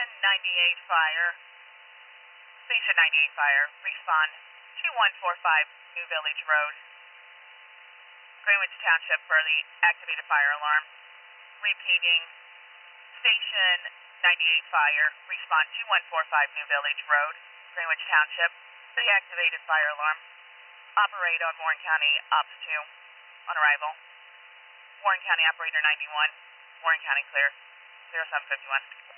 98 fire. Station 98 fire. Respond 2145 New Village Road, Greenwich Township for the activated fire alarm. Repeating, Station 98 fire. Respond 2145 New Village Road, Greenwich Township for the activated fire alarm. Operate on Warren County Ops 2 on arrival. Warren County Operator 91. Warren County clear. 0751.